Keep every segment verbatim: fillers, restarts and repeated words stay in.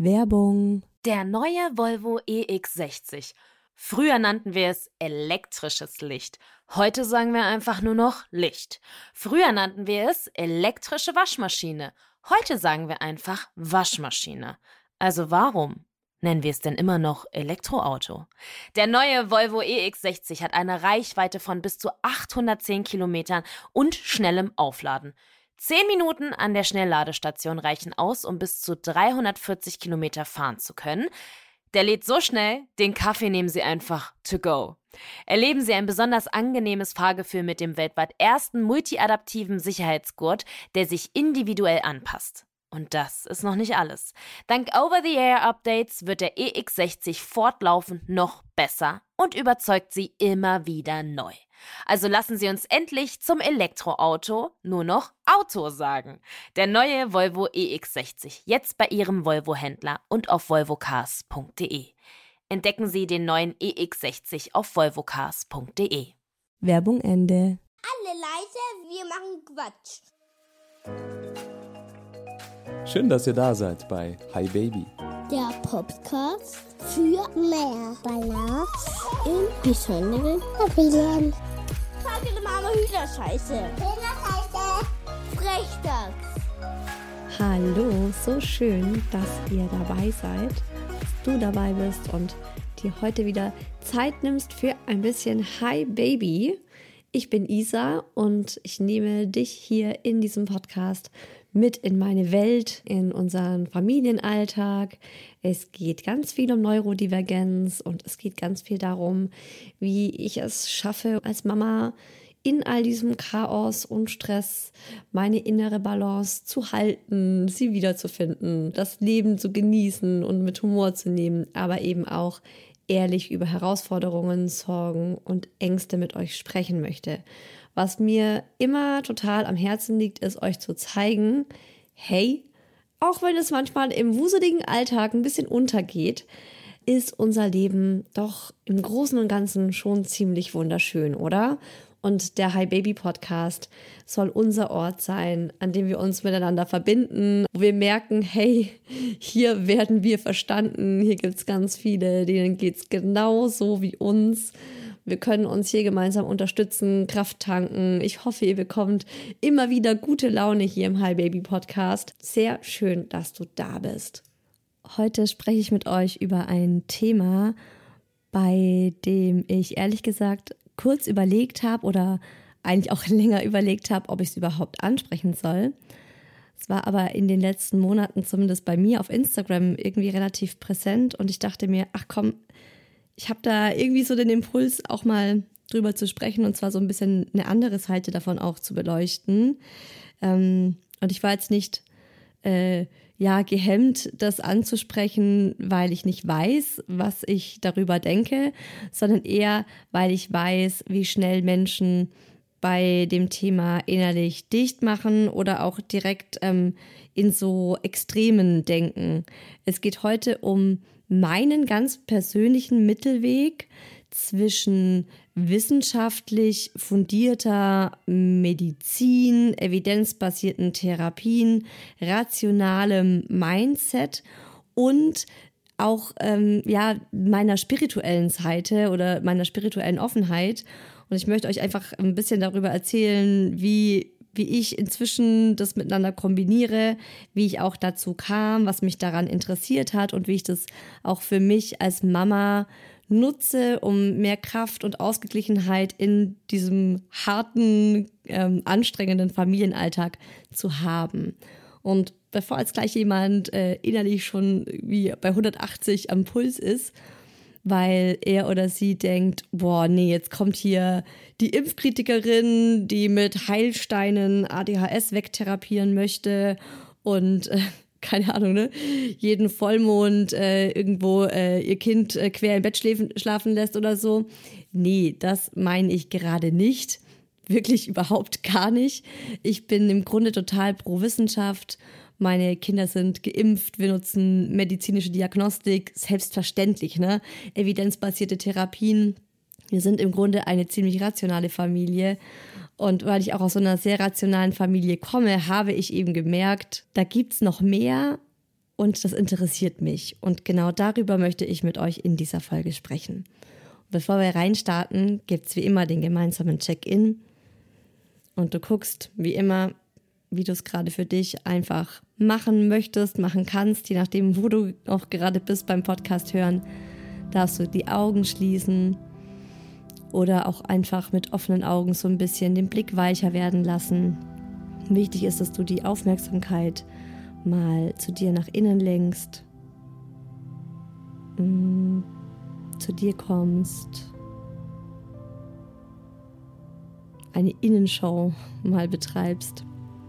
Werbung. Der neue Volvo E X sechzig. Früher nannten wir es elektrisches Licht. Heute sagen wir einfach nur noch Licht. Früher nannten wir es elektrische Waschmaschine. Heute sagen wir einfach Waschmaschine. Also warum nennen wir es denn immer noch Elektroauto? Der neue Volvo E X sechzig hat eine Reichweite von bis zu achthundertzehn Kilometern und schnellem Aufladen. Zehn Minuten an der Schnellladestation reichen aus, um bis zu dreihundertvierzig Kilometer fahren zu können. Der lädt so schnell, den Kaffee nehmen Sie einfach to go. Erleben Sie ein besonders angenehmes Fahrgefühl mit dem weltweit ersten multiadaptiven Sicherheitsgurt, der sich individuell anpasst. Und das ist noch nicht alles. Dank Over-the-Air-Updates wird der E X sechzig fortlaufend noch besser und überzeugt Sie immer wieder neu. Also lassen Sie uns endlich zum Elektroauto nur noch Auto sagen. Der neue Volvo E X sechzig, jetzt bei Ihrem Volvo-Händler und auf volvo cars punkt de. Entdecken Sie den neuen E X sechzig auf volvo cars punkt de. Werbung Ende. Alle leise, wir machen Quatsch. Schön, dass ihr da seid bei Hi Baby. Der Podcast für mehr Balance im besonderen Familien. Tag Mama Hühnerscheiße. Hühnerscheiße. Frechdachs. Hallo, so schön, dass ihr dabei seid, dass du dabei bist und dir heute wieder Zeit nimmst für ein bisschen Hi Baby. Ich bin Isa und ich nehme dich hier in diesem Podcast mit in meine Welt, in unseren Familienalltag. Es geht ganz viel um Neurodivergenz und es geht ganz viel darum, wie ich es schaffe, als Mama in all diesem Chaos und Stress meine innere Balance zu halten, sie wiederzufinden, das Leben zu genießen und mit Humor zu nehmen, aber eben auch ehrlich über Herausforderungen, Sorgen und Ängste mit euch sprechen möchte. Was mir immer total am Herzen liegt, ist euch zu zeigen, hey, auch wenn es manchmal im wuseligen Alltag ein bisschen untergeht, ist unser Leben doch im Großen und Ganzen schon ziemlich wunderschön, oder? Und der Hi Baby Podcast soll unser Ort sein, an dem wir uns miteinander verbinden, wo wir merken, hey, hier werden wir verstanden, hier gibt es ganz viele, denen geht es genauso wie uns. Wir können uns hier gemeinsam unterstützen, Kraft tanken. Ich hoffe, ihr bekommt immer wieder gute Laune hier im Hi Baby Podcast. Sehr schön, dass du da bist. Heute spreche ich mit euch über ein Thema, bei dem ich ehrlich gesagt kurz überlegt habe oder eigentlich auch länger überlegt habe, ob ich es überhaupt ansprechen soll. Es war aber in den letzten Monaten zumindest bei mir auf Instagram irgendwie relativ präsent und ich dachte mir, ach komm, ich habe da irgendwie so den Impuls, auch mal drüber zu sprechen und zwar so ein bisschen eine andere Seite davon auch zu beleuchten. Ähm, und ich war jetzt nicht äh, ja gehemmt, das anzusprechen, weil ich nicht weiß, was ich darüber denke, sondern eher, weil ich weiß, wie schnell Menschen bei dem Thema innerlich dicht machen oder auch direkt ähm, in so Extremen denken. Es geht heute um meinen ganz persönlichen Mittelweg zwischen wissenschaftlich fundierter Medizin, evidenzbasierten Therapien, rationalem Mindset und auch ähm, ja, meiner spirituellen Seite oder meiner spirituellen Offenheit. Und ich möchte euch einfach ein bisschen darüber erzählen, wie wie ich inzwischen das miteinander kombiniere, wie ich auch dazu kam, was mich daran interessiert hat und wie ich das auch für mich als Mama nutze, um mehr Kraft und Ausgeglichenheit in diesem harten, ähm, anstrengenden Familienalltag zu haben. Und bevor jetzt gleich jemand äh, innerlich schon wie bei hundertachtzig am Puls ist, weil er oder sie denkt, boah, nee, jetzt kommt hier die Impfkritikerin, die mit Heilsteinen A D H S wegtherapieren möchte und äh, keine Ahnung, ne, jeden Vollmond äh, irgendwo äh, ihr Kind äh, quer im Bett schläfen, schlafen lässt oder so. Nee, das meine ich gerade nicht. Wirklich überhaupt gar nicht. Ich bin im Grunde total pro Wissenschaft. Meine Kinder sind geimpft, wir nutzen medizinische Diagnostik, selbstverständlich, ne? Evidenzbasierte Therapien. Wir sind im Grunde eine ziemlich rationale Familie. Und weil ich auch aus so einer sehr rationalen Familie komme, habe ich eben gemerkt, da gibt's noch mehr und das interessiert mich. Und genau darüber möchte ich mit euch in dieser Folge sprechen. Und bevor wir reinstarten, gibt es wie immer den gemeinsamen Check-in. Und du guckst wie immer, wie du es gerade für dich einfach machen möchtest, machen kannst, je nachdem, wo du auch gerade bist beim Podcast hören, darfst du die Augen schließen oder auch einfach mit offenen Augen so ein bisschen den Blick weicher werden lassen. Wichtig ist, dass du die Aufmerksamkeit mal zu dir nach innen lenkst, mh, zu dir kommst, eine Innenschau mal betreibst.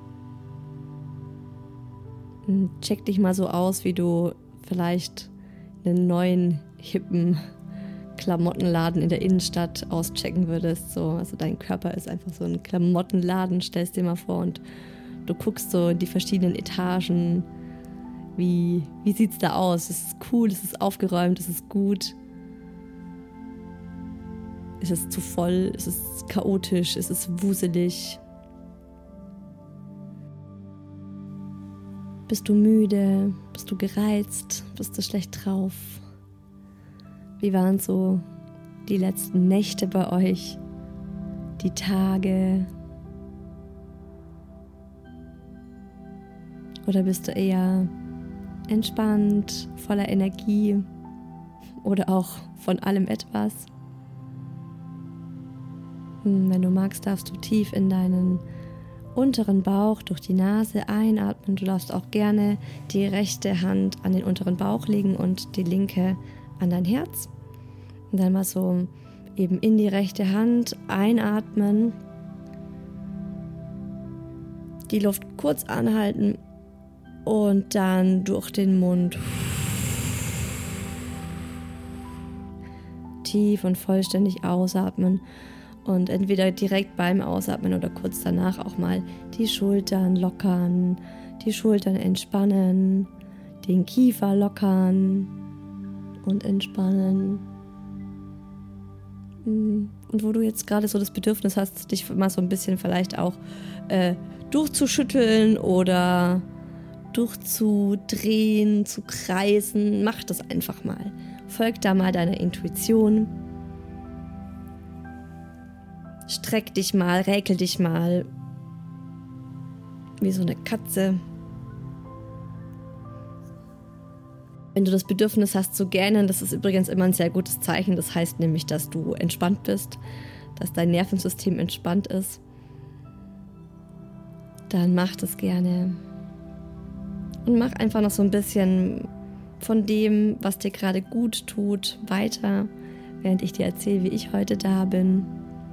Check dich mal so aus, wie du vielleicht einen neuen, hippen Klamottenladen in der Innenstadt auschecken würdest. So, also dein Körper ist einfach so ein Klamottenladen, stellst dir mal vor, und du guckst so in die verschiedenen Etagen. Wie, wie sieht es da aus? Ist es cool? Ist es aufgeräumt? Ist es gut? Ist es zu voll? Ist es chaotisch? Ist es wuselig? Bist du müde? Bist du gereizt? Bist du schlecht drauf? Wie waren so die letzten Nächte bei euch? Die Tage? Oder bist du eher entspannt, voller Energie oder auch von allem etwas? Wenn du magst, darfst du tief in deinen unteren Bauch durch die Nase einatmen. Du darfst auch gerne die rechte Hand an den unteren Bauch legen und die linke an dein Herz. Und dann mal so eben in die rechte Hand einatmen. Die Luft kurz anhalten und dann durch den Mund tief und vollständig ausatmen. Und entweder direkt beim Ausatmen oder kurz danach auch mal die Schultern lockern, die Schultern entspannen, den Kiefer lockern und entspannen. Und wo du jetzt gerade so das Bedürfnis hast, dich mal so ein bisschen vielleicht auch äh, durchzuschütteln oder durchzudrehen, zu kreisen, mach das einfach mal. Folg da mal deiner Intuition. Streck dich mal, räkel dich mal, wie so eine Katze. Wenn du das Bedürfnis hast zu gähnen, das ist übrigens immer ein sehr gutes Zeichen. Das heißt nämlich, dass du entspannt bist, dass dein Nervensystem entspannt ist. Dann mach das gerne. Und mach einfach noch so ein bisschen von dem, was dir gerade gut tut, weiter, während ich dir erzähle, wie ich heute da bin.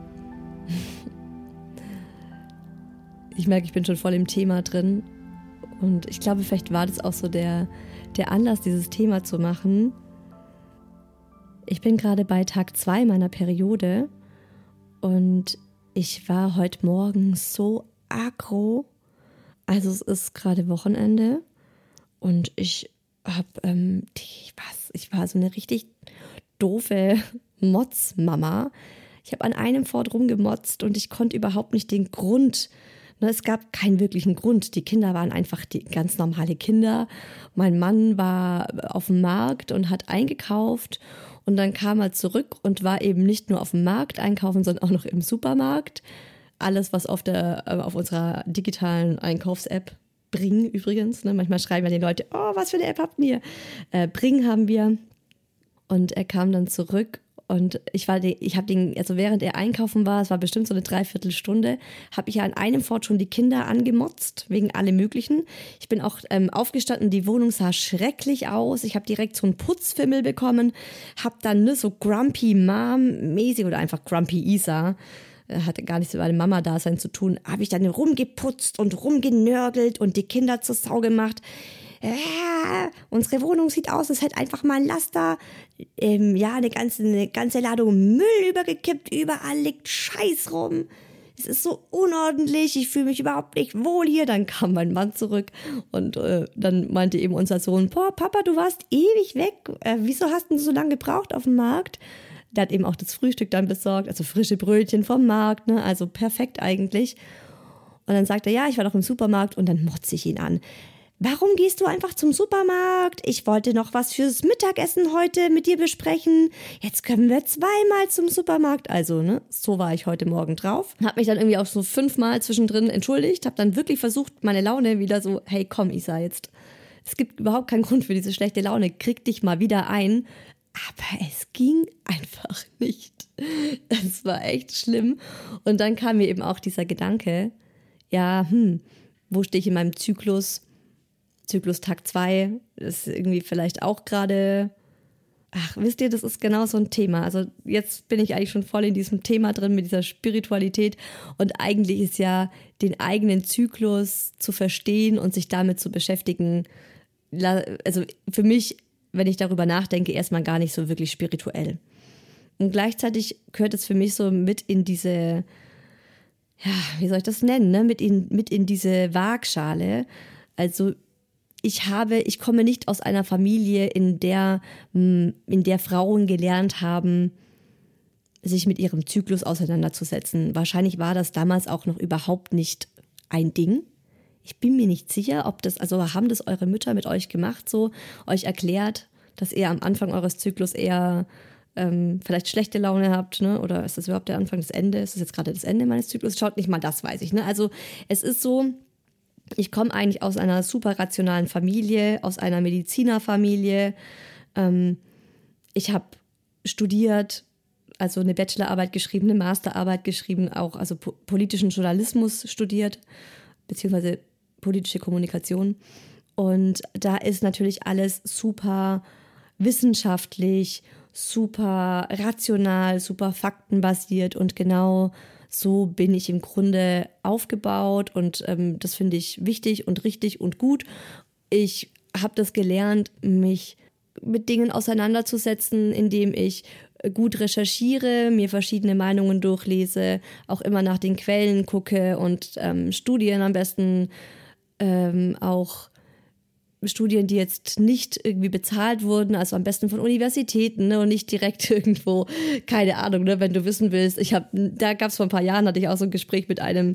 Ich merke, ich bin schon voll im Thema drin und ich glaube, vielleicht war das auch so der, der Anlass, dieses Thema zu machen. Ich bin gerade bei Tag zwei meiner Periode und ich war heute Morgen so aggro. Also es ist gerade Wochenende und ich habe, ähm, ich, was, ich war so eine richtig doofe Motzmama. Ich habe an einem Fort rumgemotzt und ich konnte überhaupt nicht den Grund, ne, es gab keinen wirklichen Grund. Die Kinder waren einfach die ganz normale Kinder. Mein Mann war auf dem Markt und hat eingekauft und dann kam er zurück und war eben nicht nur auf dem Markt einkaufen, sondern auch noch im Supermarkt. Alles, was auf der auf unserer digitalen Einkaufs-App, Bring übrigens, ne, manchmal schreiben ja die Leute, oh, was für eine App habt ihr? Äh, Bring haben wir. Und er kam dann zurück. Und ich war, ich habe den, also während er einkaufen war, es war bestimmt so eine Dreiviertelstunde, habe ich ja an einem Fort schon die Kinder angemotzt, wegen allem Möglichen. Ich bin auch ähm, aufgestanden, die Wohnung sah schrecklich aus. Ich habe direkt so einen Putzfimmel bekommen, habe dann ne, so Grumpy Mom-mäßig oder einfach Grumpy Isa, äh, hatte gar nichts mit meinem Mama-Dasein zu tun, habe ich dann rumgeputzt und rumgenörgelt und die Kinder zur Sau gemacht. Äh, unsere Wohnung sieht aus, als hätte einfach mal ein Laster, ähm, ja, eine ganze, eine ganze Ladung Müll übergekippt, überall liegt Scheiß rum. Es ist so unordentlich, ich fühle mich überhaupt nicht wohl hier. Dann kam mein Mann zurück und äh, dann meinte eben unser Sohn, boah, Papa, du warst ewig weg, äh, wieso hast du so lange gebraucht auf dem Markt? Der hat eben auch das Frühstück dann besorgt, also frische Brötchen vom Markt, ne, also perfekt eigentlich. Und dann sagt er, ja, ich war doch im Supermarkt und dann motze ich ihn an. warum gehst du einfach zum Supermarkt? Ich wollte noch was fürs Mittagessen heute mit dir besprechen. Jetzt können wir zweimal zum Supermarkt. Also, ne, so war ich heute Morgen drauf. Hab mich dann irgendwie auch so fünfmal zwischendrin entschuldigt. Hab dann wirklich versucht, meine Laune wieder so, hey, komm, Isa, jetzt. Es gibt überhaupt keinen Grund für diese schlechte Laune. Krieg dich mal wieder ein. Aber es ging einfach nicht. Es war echt schlimm. Und dann kam mir eben auch dieser Gedanke, ja, hm, wo stehe ich in meinem Zyklus? Zyklus Tag zwei ist irgendwie vielleicht auch gerade, ach, wisst ihr, das ist genau so ein Thema. Also jetzt bin ich eigentlich schon voll in diesem Thema drin mit dieser Spiritualität und eigentlich ist ja den eigenen Zyklus zu verstehen und sich damit zu beschäftigen, also für mich, wenn ich darüber nachdenke, erstmal gar nicht so wirklich spirituell. Und gleichzeitig gehört es für mich so mit in diese, ja, wie soll ich das nennen, ne? mit, in, mit in diese Waagschale. Also ich habe, ich komme nicht aus einer Familie, in der, in der Frauen gelernt haben, sich mit ihrem Zyklus auseinanderzusetzen. Wahrscheinlich war das damals auch noch überhaupt nicht ein Ding. Ich bin mir nicht sicher, ob das, also haben das eure Mütter mit euch gemacht, so euch erklärt, dass ihr am Anfang eures Zyklus eher ähm, vielleicht schlechte Laune habt, ne? Oder ist das überhaupt der Anfang, das Ende? Ist das jetzt gerade das Ende meines Zyklus? Schaut nicht mal, das weiß ich, ne? Also es ist so, ich komme eigentlich aus einer super rationalen Familie, aus einer Medizinerfamilie. Ähm, ich habe studiert, also eine Bachelorarbeit geschrieben, eine Masterarbeit geschrieben, auch also po- politischen Journalismus studiert, beziehungsweise politische Kommunikation. Und da ist natürlich alles super wissenschaftlich, super rational, super faktenbasiert und genau so bin ich im Grunde aufgebaut und ähm, das finde ich wichtig und richtig und gut. Ich habe das gelernt, mich mit Dingen auseinanderzusetzen, indem ich gut recherchiere, mir verschiedene Meinungen durchlese, auch immer nach den Quellen gucke und ähm, Studien am besten ähm, auch Studien, die jetzt nicht irgendwie bezahlt wurden, also am besten von Universitäten, ne, und nicht direkt irgendwo, keine Ahnung, ne, wenn du wissen willst. Ich habe, da gab es vor ein paar Jahren, hatte ich auch so ein Gespräch mit einem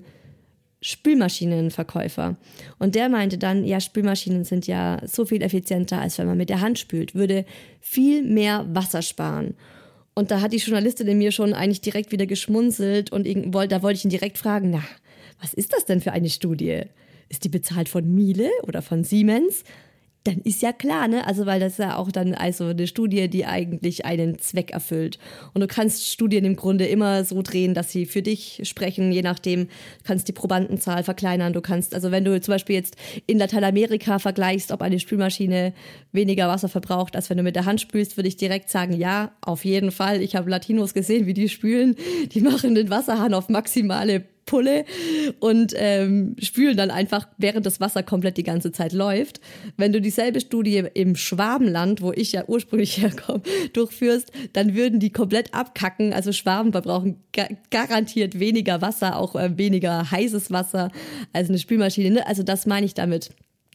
Spülmaschinenverkäufer und der meinte dann, ja, Spülmaschinen sind ja so viel effizienter, als wenn man mit der Hand spült, würde viel mehr Wasser sparen. Und da hat die Journalistin in mir schon eigentlich direkt wieder geschmunzelt und da wollte ich ihn direkt fragen, na, was ist das denn für eine Studie? Ist die bezahlt von Miele oder von Siemens? Dann ist ja klar, ne? Also, weil das ist ja auch dann also eine Studie, die eigentlich einen Zweck erfüllt. Und du kannst Studien im Grunde immer so drehen, dass sie für dich sprechen, je nachdem, du kannst die Probandenzahl verkleinern. Du kannst, also wenn du zum Beispiel jetzt in Lateinamerika vergleichst, ob eine Spülmaschine weniger Wasser verbraucht, als wenn du mit der Hand spülst, würde ich direkt sagen, ja, auf jeden Fall. Ich habe Latinos gesehen, wie die spülen. Die machen den Wasserhahn auf maximale Pulle und ähm, spülen dann einfach, während das Wasser komplett die ganze Zeit läuft. Wenn du dieselbe Studie im Schwabenland, wo ich ja ursprünglich herkomme, durchführst, dann würden die komplett abkacken. Also Schwaben verbrauchen ga- garantiert weniger Wasser, auch äh, weniger heißes Wasser als eine Spülmaschine. Ne? Also das meine ich damit.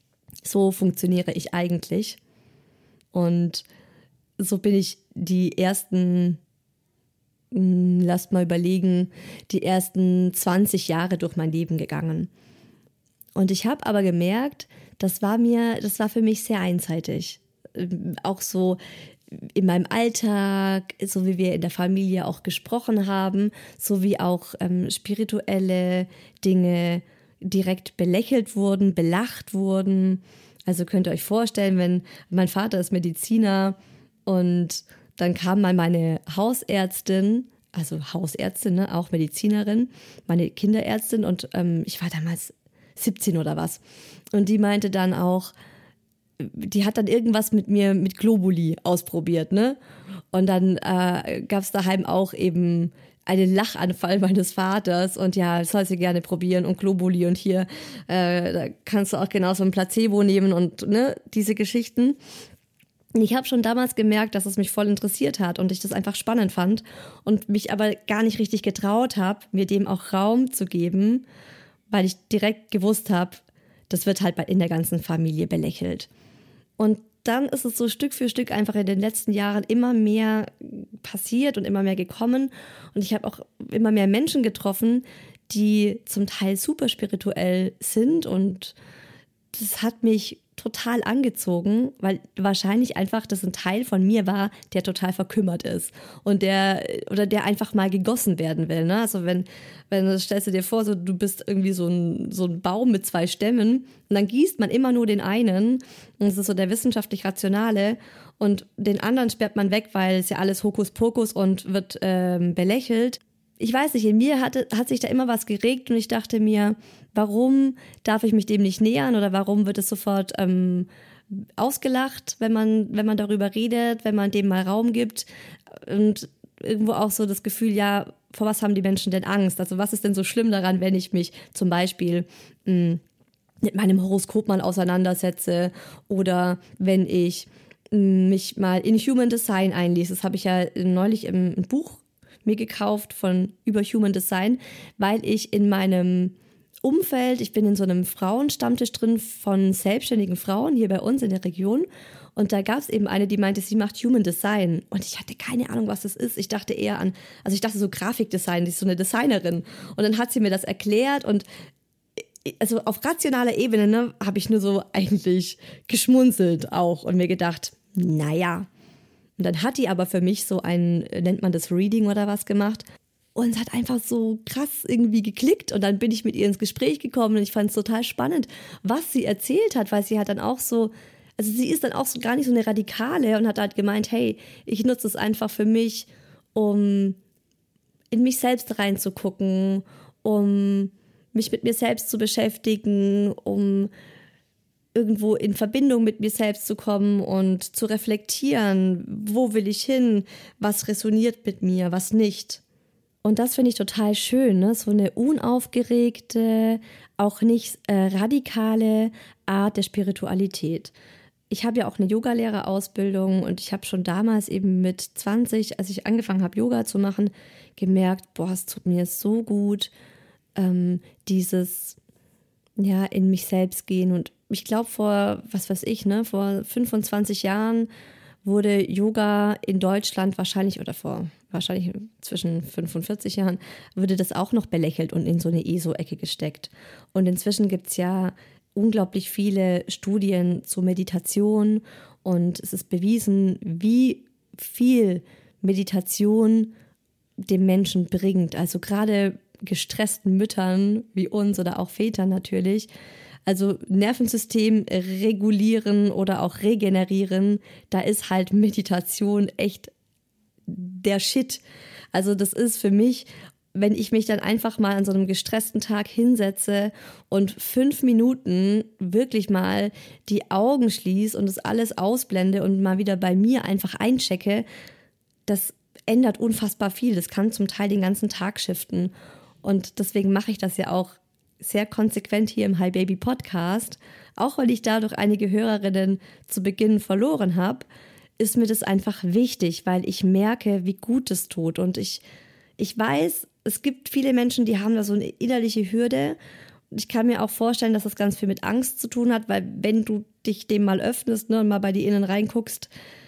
So funktioniere ich eigentlich. Und so bin ich die ersten lasst mal überlegen, die ersten zwanzig Jahre durch mein Leben gegangen. Und ich habe aber gemerkt, das war mir, das war für mich sehr einseitig. Auch so in meinem Alltag, so wie wir in der Familie auch gesprochen haben, so wie auch ähm, spirituelle Dinge direkt belächelt wurden, belacht wurden. Also könnt ihr euch vorstellen, wenn mein Vater ist Mediziner und dann kam mal meine Hausärztin, also Hausärztin, ne, auch Medizinerin, meine Kinderärztin und ähm, ich war damals siebzehn oder was. Und die meinte dann auch, die hat dann irgendwas mit mir mit Globuli ausprobiert, ne? Und dann äh, gab es daheim auch eben einen Lachanfall meines Vaters und ja, das soll sie gerne probieren und Globuli und hier äh, da kannst du auch genauso ein Placebo nehmen und ne, diese Geschichten. Ich habe schon damals gemerkt, dass es mich voll interessiert hat und ich das einfach spannend fand und mich aber gar nicht richtig getraut habe, mir dem auch Raum zu geben, weil ich direkt gewusst habe, das wird halt in der ganzen Familie belächelt. Und dann ist es so Stück für Stück einfach in den letzten Jahren immer mehr passiert und immer mehr gekommen und ich habe auch immer mehr Menschen getroffen, die zum Teil super spirituell sind und das hat mich total angezogen, weil wahrscheinlich einfach das ein Teil von mir war, der total verkümmert ist und der oder der einfach mal gegossen werden will. Ne? Also wenn, wenn stellst du dir vor, so du bist irgendwie so ein, so ein Baum mit zwei Stämmen und dann gießt man immer nur den einen und das ist so der wissenschaftlich Rationale und den anderen sperrt man weg, weil es ja alles Hokuspokus und wird ähm, belächelt. Ich weiß nicht, in mir hatte, hat sich da immer was geregt und ich dachte mir, warum darf ich mich dem nicht nähern oder warum wird es sofort ähm, ausgelacht, wenn man, wenn man darüber redet, wenn man dem mal Raum gibt und irgendwo auch so das Gefühl, ja, vor was haben die Menschen denn Angst? Also was ist denn so schlimm daran, wenn ich mich zum Beispiel mh, mit meinem Horoskop mal auseinandersetze oder wenn ich mh, mich mal in Human Design einlese. Das habe ich ja neulich im, im Buch mir gekauft von über Human Design, weil ich in meinem Umfeld, ich bin in so einem Frauenstammtisch drin von selbstständigen Frauen hier bei uns in der Region und da gab es eben eine, die meinte, sie macht Human Design und ich hatte keine Ahnung, was das ist. Ich dachte eher an, also ich dachte so Grafikdesign, die ist so eine Designerin und dann hat sie mir das erklärt und also auf rationaler Ebene ne, habe ich nur so eigentlich geschmunzelt auch und mir gedacht, naja. Und dann hat die aber für mich so ein, nennt man das Reading oder was gemacht. Und es hat einfach so krass irgendwie geklickt. Und dann bin ich mit ihr ins Gespräch gekommen und ich fand es total spannend, was sie erzählt hat, weil sie hat dann auch so, also sie ist dann auch so gar nicht so eine Radikale und hat halt gemeint, hey, ich nutze es einfach für mich, um in mich selbst reinzugucken, um mich mit mir selbst zu beschäftigen, um irgendwo in Verbindung mit mir selbst zu kommen und zu reflektieren, wo will ich hin, was resoniert mit mir, was nicht. Und das finde ich total schön, ne? So eine unaufgeregte, auch nicht äh, radikale Art der Spiritualität. Ich habe ja auch eine Yogalehrerausbildung und ich habe schon damals eben mit zwanzig, als ich angefangen habe, Yoga zu machen, gemerkt, boah, es tut mir so gut, ähm, dieses ja in mich selbst gehen. Und ich glaube vor, was weiß ich, ne, vor fünfundzwanzig Jahren wurde Yoga in Deutschland wahrscheinlich, oder vor wahrscheinlich zwischen fünfundvierzig Jahren, wurde das auch noch belächelt und in so eine E S O-Ecke gesteckt. Und inzwischen gibt es ja unglaublich viele Studien zur Meditation und es ist bewiesen, wie viel Meditation dem Menschen bringt. Also gerade gestressten Müttern wie uns oder auch Vätern natürlich. Also Nervensystem regulieren oder auch regenerieren, da ist halt Meditation echt der Shit. Also das ist für mich, wenn ich mich dann einfach mal an so einem gestressten Tag hinsetze und fünf Minuten wirklich mal die Augen schließe und das alles ausblende und mal wieder bei mir einfach einchecke, das ändert unfassbar viel. Das kann zum Teil den ganzen Tag shiften. Und deswegen mache ich das ja auch sehr konsequent hier im Hi Baby Podcast. Auch weil ich dadurch einige Hörerinnen zu Beginn verloren habe, ist mir das einfach wichtig, weil ich merke, wie gut es tut. Und ich, ich weiß, es gibt viele Menschen, die haben da so eine innerliche Hürde. Ich kann mir auch vorstellen, dass das ganz viel mit Angst zu tun hat, weil wenn du dich dem mal öffnest, ne, und mal bei dir innen reinguckst,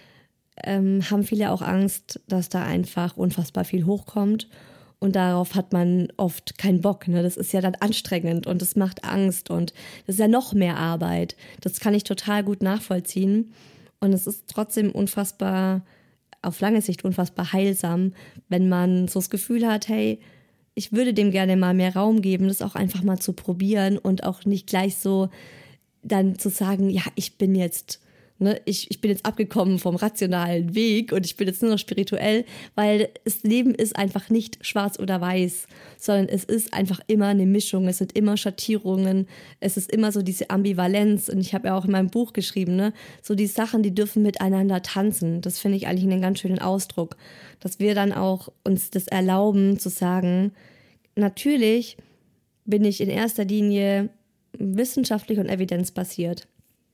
ähm, haben viele auch Angst, dass da einfach unfassbar viel hochkommt. Und darauf hat man oft keinen Bock. Ne? Das ist ja dann anstrengend und das macht Angst und das ist ja noch mehr Arbeit. Das kann ich total gut nachvollziehen. Und es ist trotzdem unfassbar, auf lange Sicht unfassbar heilsam, wenn man so das Gefühl hat, hey, ich würde dem gerne mal mehr Raum geben, das auch einfach mal zu probieren und auch nicht gleich so dann zu sagen, ja, ich bin jetzt... Ich, ich bin jetzt abgekommen vom rationalen Weg und ich bin jetzt nur noch spirituell, weil das Leben ist einfach nicht schwarz oder weiß, sondern es ist einfach immer eine Mischung, es sind immer Schattierungen, es ist immer so diese Ambivalenz und ich habe ja auch in meinem Buch geschrieben, ne, so die Sachen, die dürfen miteinander tanzen. Das finde ich eigentlich einen ganz schönen Ausdruck, dass wir dann auch uns das erlauben zu sagen, natürlich bin ich in erster Linie wissenschaftlich und evidenzbasiert.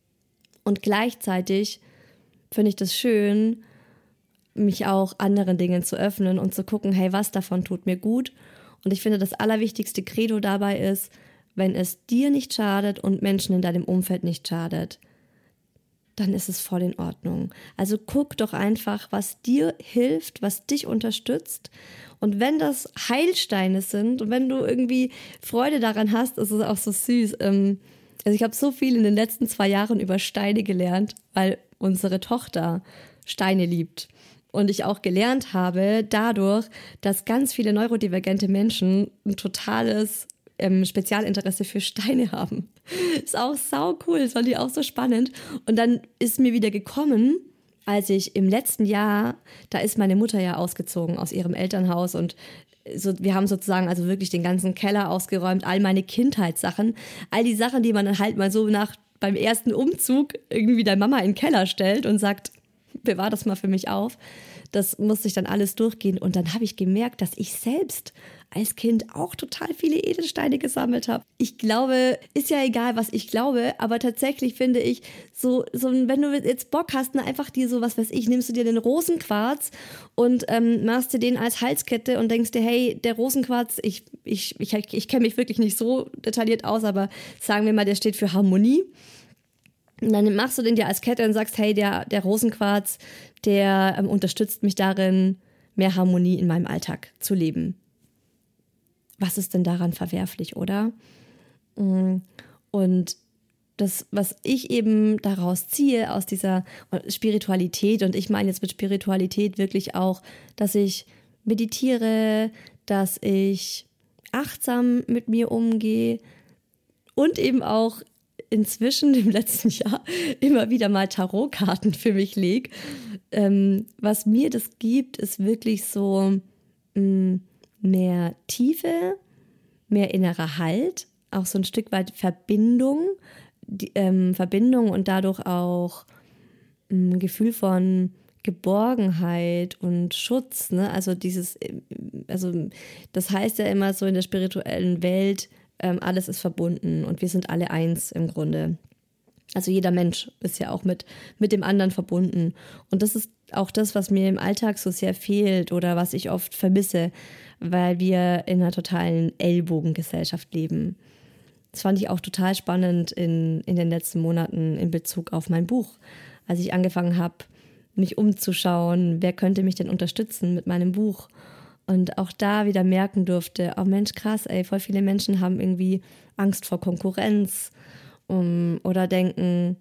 Und gleichzeitig finde ich das schön, mich auch anderen Dingen zu öffnen und zu gucken, hey, was davon tut mir gut? Und ich finde, das allerwichtigste Credo dabei ist, wenn es dir nicht schadet und Menschen in deinem Umfeld nicht schadet, dann ist es voll in Ordnung. Also guck doch einfach, was dir hilft, was dich unterstützt. Und wenn das Heilsteine sind und wenn du irgendwie Freude daran hast, ist es auch so süß, ähm, Also ich habe so viel in den letzten zwei Jahren über Steine gelernt, weil unsere Tochter Steine liebt. Und ich auch gelernt habe dadurch, dass ganz viele neurodivergente Menschen ein totales ähm, Spezialinteresse für Steine haben. Ist auch sau cool, das fand ich auch so spannend. Und dann ist mir wieder gekommen, als ich im letzten Jahr, da ist meine Mutter ja ausgezogen aus ihrem Elternhaus und so, wir haben sozusagen also wirklich den ganzen Keller ausgeräumt, all meine Kindheitssachen, all die Sachen, die man dann halt mal so nach beim ersten Umzug irgendwie der Mama in den Keller stellt und sagt, bewahr das mal für mich auf. Das musste ich dann alles durchgehen und dann habe ich gemerkt, dass ich selbst als Kind auch total viele Edelsteine gesammelt habe. Ich glaube, ist ja egal, was ich glaube, aber tatsächlich finde ich, so, so wenn du jetzt Bock hast, ne, einfach dir so, was weiß ich, nimmst du dir den Rosenquarz und ähm, machst dir den als Halskette und denkst dir, hey, der Rosenquarz, ich, ich, ich, ich kenne mich wirklich nicht so detailliert aus, aber sagen wir mal, der steht für Harmonie. Und dann machst du den dir als Kette und sagst, hey, der, der Rosenquarz, der ähm, unterstützt mich darin, mehr Harmonie in meinem Alltag zu leben. Was ist denn daran verwerflich, oder? Und das, was ich eben daraus ziehe, aus dieser Spiritualität, und ich meine jetzt mit Spiritualität wirklich auch, dass ich meditiere, dass ich achtsam mit mir umgehe und eben auch inzwischen im letzten Jahr immer wieder mal Tarotkarten für mich lege. Ähm, was mir das gibt, ist wirklich so mh, mehr Tiefe, mehr innerer Halt, auch so ein Stück weit Verbindung, die, ähm, Verbindung und dadurch auch ein Gefühl von Geborgenheit und Schutz, ne? Also dieses, also das heißt ja immer so in der spirituellen Welt, ähm, alles ist verbunden und wir sind alle eins im Grunde. Also jeder Mensch ist ja auch mit, mit dem anderen verbunden. Und das ist auch das, was mir im Alltag so sehr fehlt oder was ich oft vermisse, weil wir in einer totalen Ellbogengesellschaft leben. Das fand ich auch total spannend in, in den letzten Monaten in Bezug auf mein Buch. Als ich angefangen habe, mich umzuschauen, wer könnte mich denn unterstützen mit meinem Buch? Und auch da wieder merken durfte, oh Mensch, krass, ey, voll viele Menschen haben irgendwie Angst vor Konkurrenz um, oder denken,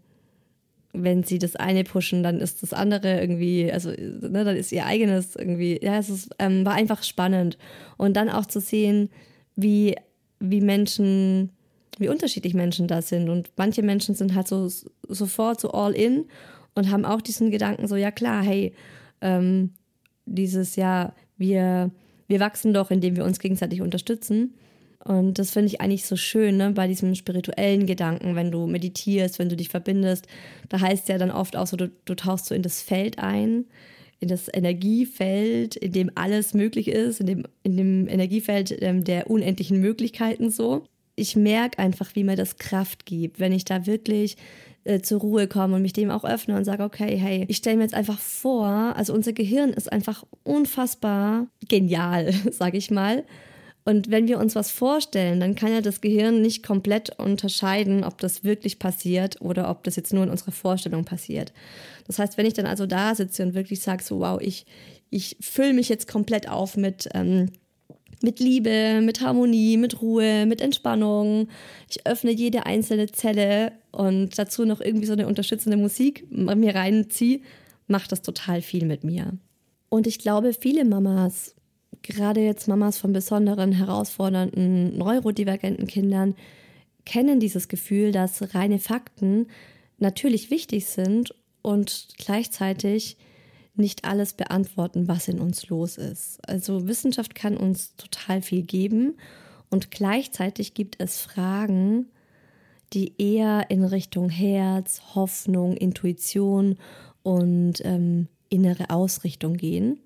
wenn sie das eine pushen, dann ist das andere irgendwie, also ne, dann ist ihr eigenes irgendwie, ja, es ist, ähm, war einfach spannend. Und dann auch zu sehen, wie, wie Menschen, wie unterschiedlich Menschen da sind. Und manche Menschen sind halt so sofort so all in und haben auch diesen Gedanken so, ja klar, hey, ähm, dieses, ja, wir, wir wachsen doch, indem wir uns gegenseitig unterstützen. Und das finde ich eigentlich so schön, ne, bei diesem spirituellen Gedanken, wenn du meditierst, wenn du dich verbindest. Da heißt ja dann oft auch so, du, du tauchst so in das Feld ein, in das Energiefeld, in dem alles möglich ist, in dem, in dem Energiefeld ähm, der unendlichen Möglichkeiten so. Ich merke einfach, wie mir das Kraft gibt, wenn ich da wirklich äh, zur Ruhe komme und mich dem auch öffne und sage, okay, hey, ich stelle mir jetzt einfach vor, also unser Gehirn ist einfach unfassbar genial, sage ich mal. Und wenn wir uns was vorstellen, dann kann ja das Gehirn nicht komplett unterscheiden, ob das wirklich passiert oder ob das jetzt nur in unserer Vorstellung passiert. Das heißt, wenn ich dann also da sitze und wirklich sage so, wow, ich, ich fülle mich jetzt komplett auf mit, ähm, mit Liebe, mit Harmonie, mit Ruhe, mit Entspannung. Ich öffne jede einzelne Zelle und dazu noch irgendwie so eine unterstützende Musik mir reinziehe, macht das total viel mit mir. Und ich glaube, viele Mamas, gerade jetzt Mamas von besonderen, herausfordernden, neurodivergenten Kindern, kennen dieses Gefühl, dass reine Fakten natürlich wichtig sind und gleichzeitig nicht alles beantworten, was in uns los ist. Also Wissenschaft kann uns total viel geben und gleichzeitig gibt es Fragen, die eher in Richtung Herz, Hoffnung, Intuition und ähm, innere Ausrichtung gehen.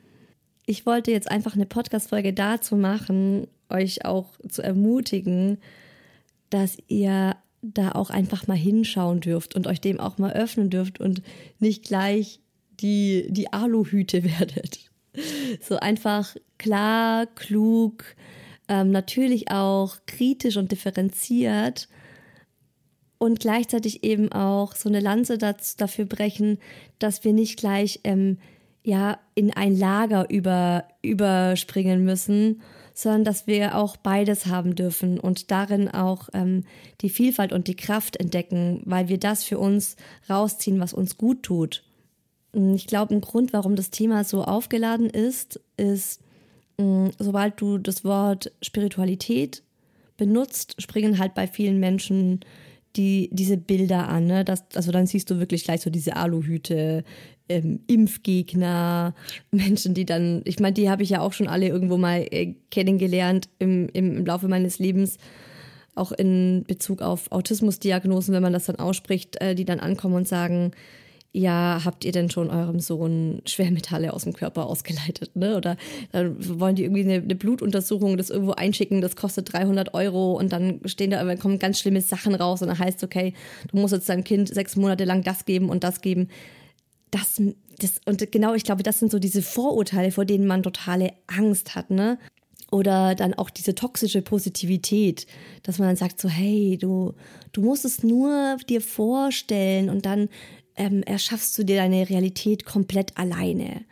Ich wollte jetzt einfach eine Podcast-Folge dazu machen, euch auch zu ermutigen, dass ihr da auch einfach mal hinschauen dürft und euch dem auch mal öffnen dürft und nicht gleich die, die Aluhüte werdet. So einfach klar, klug, ähm, natürlich auch kritisch und differenziert und gleichzeitig eben auch so eine Lanze das, dafür brechen, dass wir nicht gleich ähm, ja in ein Lager über, überspringen müssen, sondern dass wir auch beides haben dürfen und darin auch ähm, die Vielfalt und die Kraft entdecken, weil wir das für uns rausziehen, was uns gut tut. Ich glaube, ein Grund, warum das Thema so aufgeladen ist, ist, mh, sobald du das Wort Spiritualität benutzt, springen halt bei vielen Menschen die, diese Bilder an. Ne? Das, also dann siehst du wirklich gleich so diese Aluhüte, ähm, Impfgegner, Menschen, die dann, ich meine, die habe ich ja auch schon alle irgendwo mal äh, kennengelernt im, im, im Laufe meines Lebens, auch in Bezug auf Autismusdiagnosen, wenn man das dann ausspricht, äh, die dann ankommen und sagen, ja, habt ihr denn schon eurem Sohn Schwermetalle aus dem Körper ausgeleitet, ne? Oder dann wollen die irgendwie eine, eine Blutuntersuchung, das irgendwo einschicken, das kostet dreihundert Euro und dann stehen da, dann kommen ganz schlimme Sachen raus und dann heißt, okay, du musst jetzt deinem Kind sechs Monate lang das geben und das geben. Das, das, und genau, ich glaube, das sind so diese Vorurteile, vor denen man totale Angst hat, ne? Oder dann auch diese toxische Positivität, dass man dann sagt so, hey, du, du musst es nur dir vorstellen und dann ähm, erschaffst du dir deine Realität komplett alleine.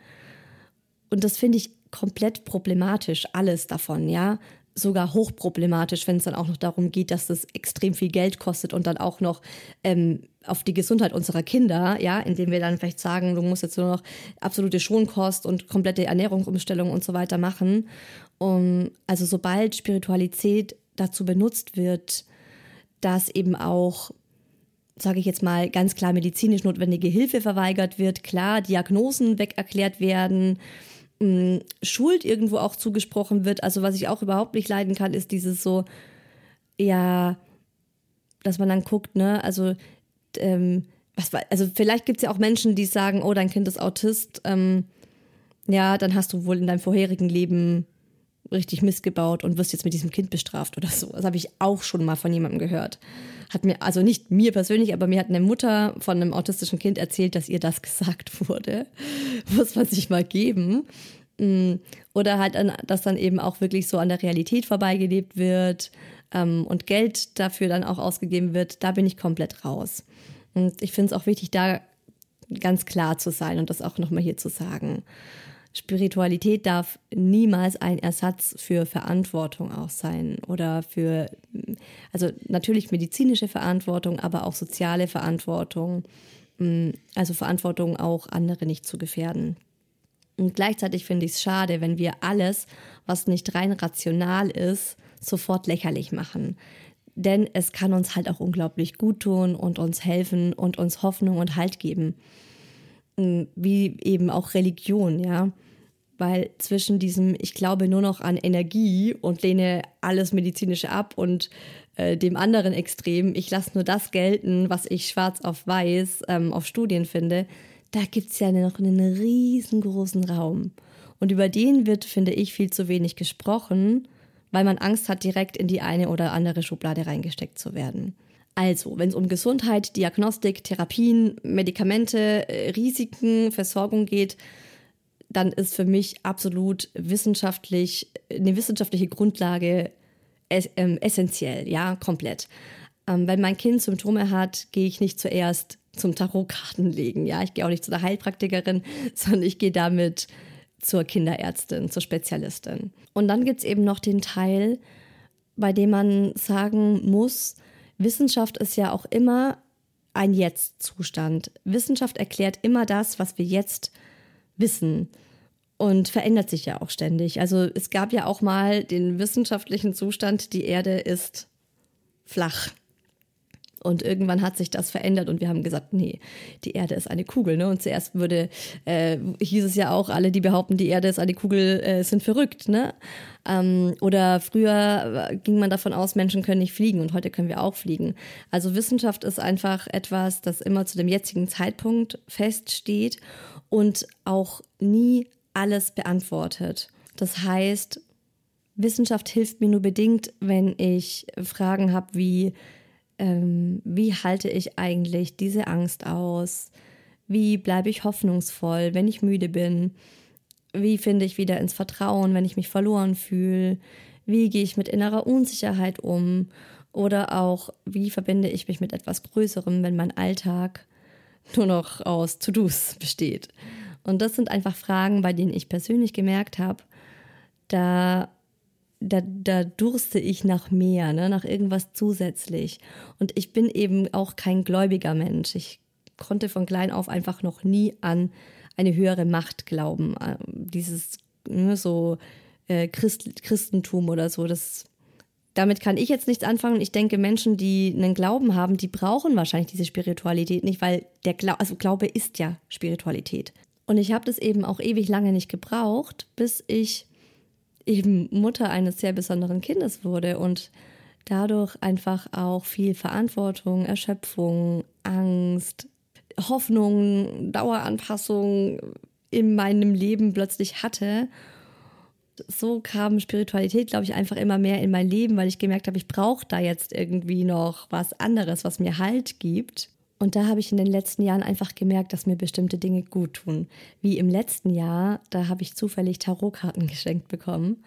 Und das finde ich komplett problematisch, alles davon, ja. Sogar hochproblematisch, wenn es dann auch noch darum geht, dass das extrem viel Geld kostet und dann auch noch ähm, auf die Gesundheit unserer Kinder, ja, indem wir dann vielleicht sagen, du musst jetzt nur noch absolute Schonkost und komplette Ernährungsumstellung und so weiter machen. Um, also sobald Spiritualität dazu benutzt wird, dass eben auch, sage ich jetzt mal, ganz klar medizinisch notwendige Hilfe verweigert wird, klar, Diagnosen wegerklärt werden, mh, Schuld irgendwo auch zugesprochen wird. Also was ich auch überhaupt nicht leiden kann, ist dieses so, ja, dass man dann guckt, ne, also ähm, was, also vielleicht gibt es ja auch Menschen, die sagen, oh, dein Kind ist Autist, ähm, ja, dann hast du wohl in deinem vorherigen Leben richtig Mist gebaut und wirst jetzt mit diesem Kind bestraft oder so. Das habe ich auch schon mal von jemandem gehört. Hat mir, also nicht mir persönlich, aber mir hat eine Mutter von einem autistischen Kind erzählt, dass ihr das gesagt wurde. Muss man sich mal geben. Oder halt, dass dann eben auch wirklich so an der Realität vorbeigelebt wird ähm, und Geld dafür dann auch ausgegeben wird. Da bin ich komplett raus. Und ich finde es auch wichtig, da ganz klar zu sein und das auch nochmal hier zu sagen. Spiritualität darf niemals ein Ersatz für Verantwortung auch sein oder für, also natürlich medizinische Verantwortung, aber auch soziale Verantwortung, also Verantwortung auch andere nicht zu gefährden. Und gleichzeitig finde ich es schade, wenn wir alles, was nicht rein rational ist, sofort lächerlich machen. Denn es kann uns halt auch unglaublich gut tun und uns helfen und uns Hoffnung und Halt geben. Wie eben auch Religion, ja. Weil zwischen diesem, ich glaube nur noch an Energie und lehne alles Medizinische ab und äh, dem anderen Extrem, ich lasse nur das gelten, was ich schwarz auf weiß ähm, auf Studien finde, da gibt es ja noch einen riesengroßen Raum. Und über den wird, finde ich, viel zu wenig gesprochen, weil man Angst hat, direkt in die eine oder andere Schublade reingesteckt zu werden. Also, wenn es um Gesundheit, Diagnostik, Therapien, Medikamente, äh, Risiken, Versorgung geht, dann ist für mich absolut wissenschaftlich, eine wissenschaftliche Grundlage es, ähm, essentiell, ja, komplett. Ähm, wenn mein Kind Symptome hat, gehe ich nicht zuerst zum Tarotkarten legen, ja, ich gehe auch nicht zu der Heilpraktikerin, sondern ich gehe damit zur Kinderärztin, zur Spezialistin. Und dann gibt es eben noch den Teil, bei dem man sagen muss, Wissenschaft ist ja auch immer ein Jetzt-Zustand. Wissenschaft erklärt immer das, was wir jetzt wissen und verändert sich ja auch ständig. Also es gab ja auch mal den wissenschaftlichen Zustand, die Erde ist flach. Und irgendwann hat sich das verändert und wir haben gesagt, nee, die Erde ist eine Kugel. Ne? Und zuerst würde, äh, hieß es ja auch, alle, die behaupten, die Erde ist eine Kugel, äh, sind verrückt. Ne? Ähm, oder früher ging man davon aus, Menschen können nicht fliegen und heute können wir auch fliegen. Also Wissenschaft ist einfach etwas, das immer zu dem jetzigen Zeitpunkt feststeht und auch nie alles beantwortet. Das heißt, Wissenschaft hilft mir nur bedingt, wenn ich Fragen habe wie, ähm, wie halte ich eigentlich diese Angst aus? Wie bleibe ich hoffnungsvoll, wenn ich müde bin? Wie finde ich wieder ins Vertrauen, wenn ich mich verloren fühle? Wie gehe ich mit innerer Unsicherheit um? Oder auch, wie verbinde ich mich mit etwas Größerem, wenn mein Alltag nur noch aus To-Dos besteht? Und das sind einfach Fragen, bei denen ich persönlich gemerkt habe, da, da, da durste ich nach mehr, ne? Nach irgendwas zusätzlich. Und ich bin eben auch kein gläubiger Mensch. Ich konnte von klein auf einfach noch nie an eine höhere Macht glauben. Dieses ne, so äh, Christ, Christentum oder so, das, damit kann ich jetzt nichts anfangen. Ich denke, Menschen, die einen Glauben haben, die brauchen wahrscheinlich diese Spiritualität nicht, weil der Glau- also Glaube ist ja Spiritualität. Und ich habe das eben auch ewig lange nicht gebraucht, bis ich eben Mutter eines sehr besonderen Kindes wurde und dadurch einfach auch viel Verantwortung, Erschöpfung, Angst, Hoffnung, Daueranpassung in meinem Leben plötzlich hatte. So kam Spiritualität, glaube ich, einfach immer mehr in mein Leben, weil ich gemerkt habe, ich brauche da jetzt irgendwie noch was anderes, was mir Halt gibt. Und da habe ich in den letzten Jahren einfach gemerkt, dass mir bestimmte Dinge gut tun. Wie im letzten Jahr, da habe ich zufällig Tarotkarten geschenkt bekommen.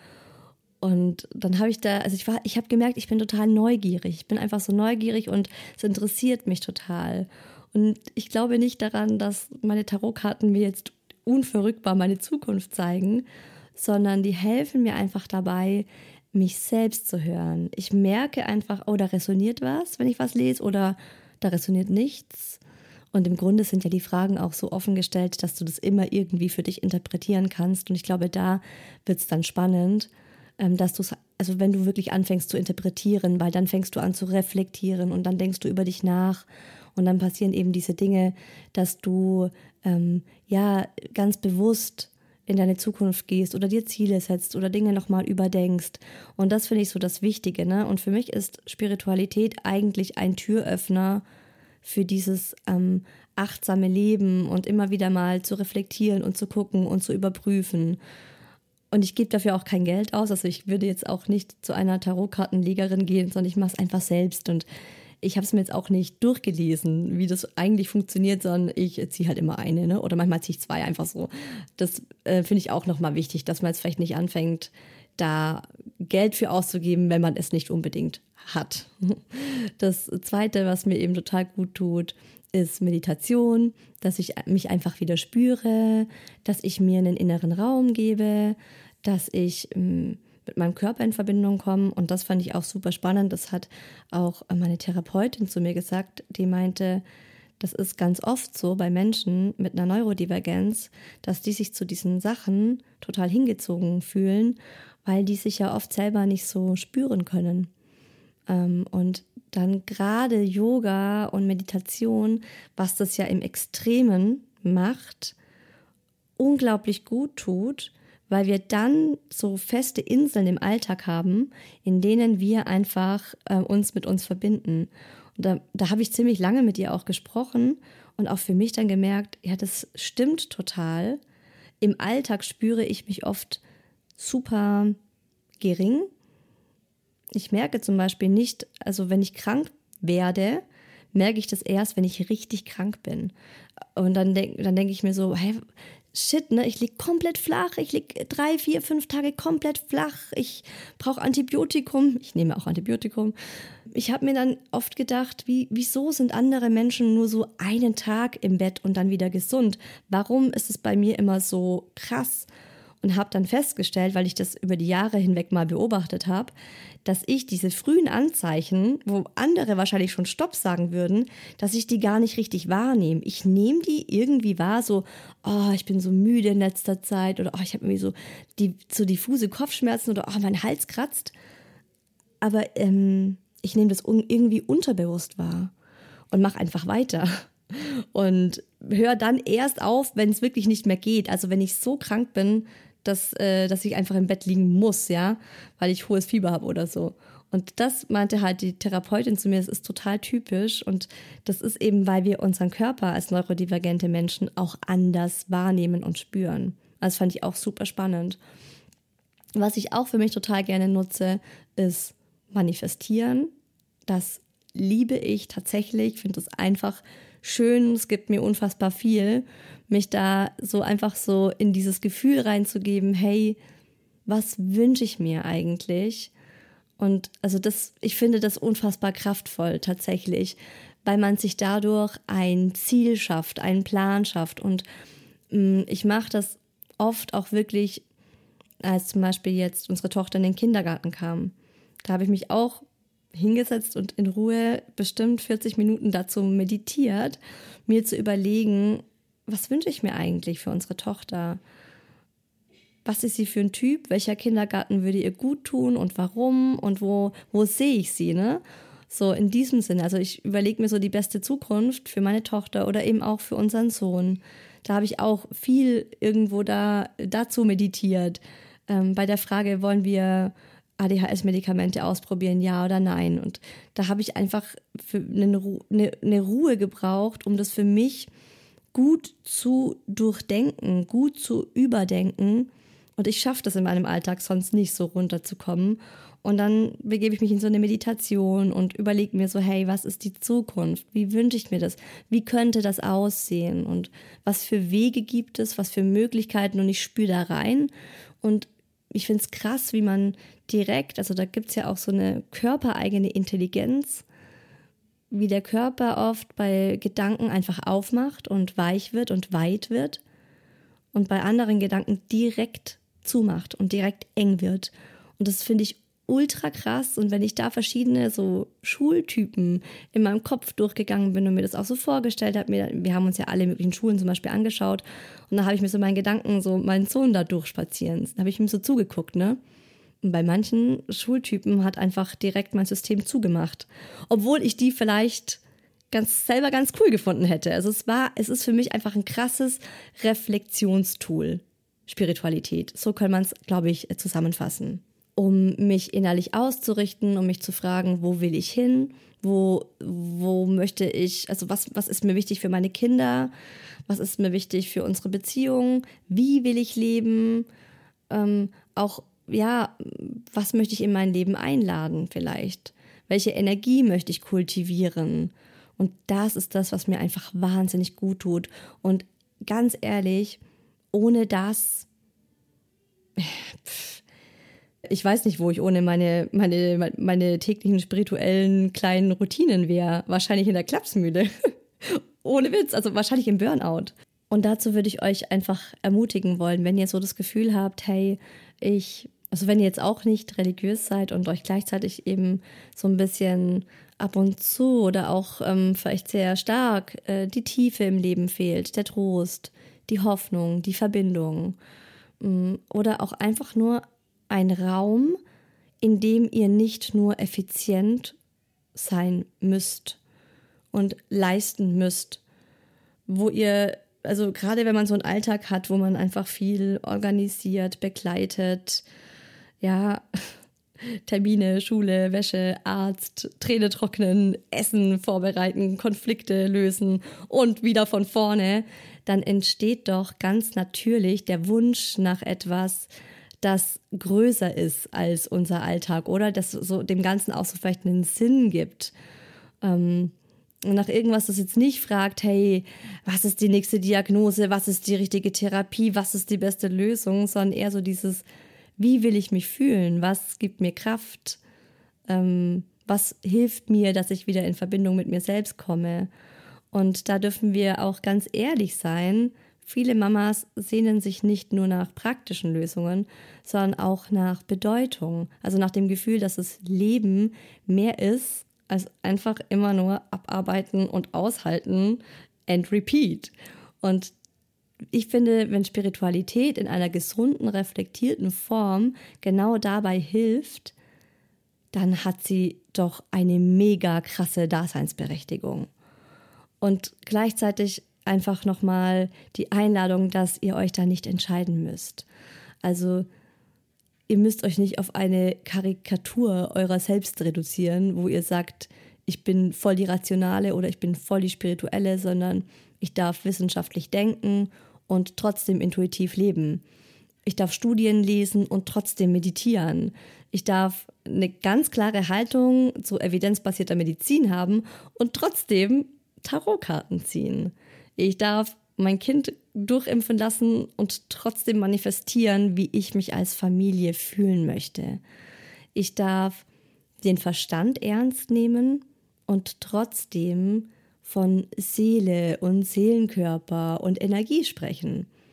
Und dann habe ich da, also ich war, ich habe gemerkt, ich bin total neugierig. Ich bin einfach so neugierig und es interessiert mich total. Und ich glaube nicht daran, dass meine Tarotkarten mir jetzt unverrückbar meine Zukunft zeigen, sondern die helfen mir einfach dabei, mich selbst zu hören. Ich merke einfach, oh, da resoniert was, wenn ich was lese, oder da resoniert nichts. Und im Grunde sind ja die Fragen auch so offen gestellt, dass du das immer irgendwie für dich interpretieren kannst. Und ich glaube, da wird es dann spannend, dass du es, also wenn du wirklich anfängst zu interpretieren, weil dann fängst du an zu reflektieren und dann denkst du über dich nach und dann passieren eben diese Dinge, dass du ähm, ja ganz bewusst in deine Zukunft gehst oder dir Ziele setzt oder Dinge nochmal überdenkst. Und das finde ich so das Wichtige, ne? Und für mich ist Spiritualität eigentlich ein Türöffner für dieses ähm, achtsame Leben und immer wieder mal zu reflektieren und zu gucken und zu überprüfen. Und ich gebe dafür auch kein Geld aus. Also ich würde jetzt auch nicht zu einer Tarotkartenlegerin gehen, sondern ich mache es einfach selbst. Und ich habe es mir jetzt auch nicht durchgelesen, wie das eigentlich funktioniert, sondern ich ziehe halt immer eine, ne? Oder manchmal ziehe ich zwei einfach so. Das äh, finde ich auch nochmal wichtig, dass man jetzt vielleicht nicht anfängt, da Geld für auszugeben, wenn man es nicht unbedingt hat. Das Zweite, was mir eben total gut tut, ist Meditation, dass ich mich einfach wieder spüre, dass ich mir einen inneren Raum gebe, dass ich ähm, mit meinem Körper in Verbindung komme. Und das fand ich auch super spannend. Das hat auch meine Therapeutin zu mir gesagt, die meinte, das ist ganz oft so bei Menschen mit einer Neurodivergenz, dass die sich zu diesen Sachen total hingezogen fühlen, weil die sich ja oft selber nicht so spüren können. Und dann gerade Yoga und Meditation, was das ja im Extremen macht, unglaublich gut tut, weil wir dann so feste Inseln im Alltag haben, in denen wir einfach äh, uns mit uns verbinden. Und da, da habe ich ziemlich lange mit ihr auch gesprochen und auch für mich dann gemerkt, ja, das stimmt total. Im Alltag spüre ich mich oft super gering. Ich merke zum Beispiel nicht, also wenn ich krank werde, merke ich das erst, wenn ich richtig krank bin. Und dann, denk, dann denke ich mir so, hey, shit, ne, ich liege komplett flach, ich liege drei, vier, fünf Tage komplett flach, ich brauche Antibiotikum, ich nehme auch Antibiotikum. Ich habe mir dann oft gedacht, wie, wieso sind andere Menschen nur so einen Tag im Bett und dann wieder gesund? Warum ist es bei mir immer so krass? Und habe dann festgestellt, weil ich das über die Jahre hinweg mal beobachtet habe, dass ich diese frühen Anzeichen, wo andere wahrscheinlich schon Stopp sagen würden, dass ich die gar nicht richtig wahrnehme. Ich nehme die irgendwie wahr, so, oh, ich bin so müde in letzter Zeit oder oh, ich habe irgendwie so, die, so diffuse Kopfschmerzen oder oh, mein Hals kratzt. Aber ähm, ich nehme das un- irgendwie unterbewusst wahr und mache einfach weiter. Und höre dann erst auf, wenn es wirklich nicht mehr geht. Also wenn ich so krank bin, dass, äh, dass ich einfach im Bett liegen muss, ja, weil ich hohes Fieber habe oder so. Und das meinte halt die Therapeutin zu mir, das ist total typisch und das ist eben, weil wir unseren Körper als neurodivergente Menschen auch anders wahrnehmen und spüren. Also das fand ich auch super spannend. Was ich auch für mich total gerne nutze, ist manifestieren. Das liebe ich tatsächlich, ich finde das einfach schön, es gibt mir unfassbar viel, mich da so einfach so in dieses Gefühl reinzugeben, hey, was wünsche ich mir eigentlich? Und also das, ich finde das unfassbar kraftvoll tatsächlich, weil man sich dadurch ein Ziel schafft, einen Plan schafft und Ich mache das oft auch wirklich, als zum Beispiel jetzt unsere Tochter in den Kindergarten kam. Da habe ich mich auch hingesetzt und in Ruhe bestimmt vierzig Minuten dazu meditiert, mir zu überlegen, was wünsche ich mir eigentlich für unsere Tochter? Was ist sie für ein Typ? Welcher Kindergarten würde ihr gut tun und warum? Und wo, wo sehe ich sie, ne? So in diesem Sinne. Also ich überlege mir so die beste Zukunft für meine Tochter oder eben auch für unseren Sohn. Da habe ich auch viel irgendwo da dazu meditiert. Ähm, bei der Frage, wollen wir A D H S-Medikamente ausprobieren, ja oder nein? Und da habe ich einfach für eine, Ru- eine, eine Ruhe gebraucht, um das für mich gut zu durchdenken, gut zu überdenken. Und ich schaffe das in meinem Alltag sonst nicht, so runterzukommen. Und dann begebe ich mich in so eine Meditation und überlege mir so, hey, was ist die Zukunft? Wie wünsche ich mir das? Wie könnte das aussehen? Und was für Wege gibt es? Was für Möglichkeiten? Und ich spüre da rein. Und ich finde es krass, wie man direkt, also da gibt es ja auch so eine körpereigene Intelligenz, wie der Körper oft bei Gedanken einfach aufmacht und weich wird und weit wird und bei anderen Gedanken direkt zumacht und direkt eng wird. Und das finde ich ultra krass. Und wenn ich da verschiedene so Schultypen in meinem Kopf durchgegangen bin und mir das auch so vorgestellt habe, wir, wir haben uns ja alle möglichen Schulen zum Beispiel angeschaut und da habe ich mir so meinen Gedanken, so meinen Sohn da durchspazieren. Da habe ich ihm so zugeguckt, ne? Und bei manchen Schultypen hat einfach direkt mein System zugemacht. Obwohl ich die vielleicht ganz selber ganz cool gefunden hätte. Also es war, es ist für mich einfach ein krasses Reflexionstool, Spiritualität. So kann man es, glaube ich, zusammenfassen. Um mich innerlich auszurichten, um mich zu fragen, wo will ich hin? Wo, wo möchte ich, also was, was ist mir wichtig für meine Kinder? Was ist mir wichtig für unsere Beziehung? Wie will ich leben? Ähm, auch ja, was möchte ich in mein Leben einladen vielleicht? Welche Energie möchte ich kultivieren? Und das ist das, was mir einfach wahnsinnig gut tut. Und ganz ehrlich, ohne das, ich weiß nicht, wo ich ohne meine, meine, meine täglichen spirituellen kleinen Routinen wäre. Wahrscheinlich in der Klapsmühle. Ohne Witz, also wahrscheinlich im Burnout. Und dazu würde ich euch einfach ermutigen wollen, wenn ihr so das Gefühl habt, hey, ich... Also wenn ihr jetzt auch nicht religiös seid und euch gleichzeitig eben so ein bisschen ab und zu oder auch ähm, vielleicht sehr stark äh, die Tiefe im Leben fehlt, der Trost, die Hoffnung, die Verbindung ähm, oder auch einfach nur ein Raum, in dem ihr nicht nur effizient sein müsst und leisten müsst, wo ihr, also gerade wenn man so einen Alltag hat, wo man einfach viel organisiert, begleitet, ja, Termine, Schule, Wäsche, Arzt, Träne trocknen, Essen vorbereiten, Konflikte lösen und wieder von vorne, dann entsteht doch ganz natürlich der Wunsch nach etwas, das größer ist als unser Alltag oder das so dem Ganzen auch so vielleicht einen Sinn gibt. Ähm, nach irgendwas, das jetzt nicht fragt, hey, was ist die nächste Diagnose, was ist die richtige Therapie, was ist die beste Lösung, sondern eher so dieses, wie will ich mich fühlen? Was gibt mir Kraft? Ähm, was hilft mir, dass ich wieder in Verbindung mit mir selbst komme? Und da dürfen wir auch ganz ehrlich sein. Viele Mamas sehnen sich nicht nur nach praktischen Lösungen, sondern auch nach Bedeutung. Also nach dem Gefühl, dass das Leben mehr ist, als einfach immer nur abarbeiten und aushalten and repeat. Und ich finde, wenn Spiritualität in einer gesunden, reflektierten Form genau dabei hilft, dann hat sie doch eine mega krasse Daseinsberechtigung. Und gleichzeitig einfach nochmal die Einladung, dass ihr euch da nicht entscheiden müsst. Also ihr müsst euch nicht auf eine Karikatur eurer selbst reduzieren, wo ihr sagt, ich bin voll die Rationale oder ich bin voll die Spirituelle, sondern ich darf wissenschaftlich denken und trotzdem intuitiv leben. Ich darf Studien lesen und trotzdem meditieren. Ich darf eine ganz klare Haltung zu evidenzbasierter Medizin haben und trotzdem Tarotkarten ziehen. Ich darf mein Kind durchimpfen lassen und trotzdem manifestieren, wie ich mich als Familie fühlen möchte. Ich darf den Verstand ernst nehmen und trotzdem von Seele und Seelenkörper und Energie sprechen.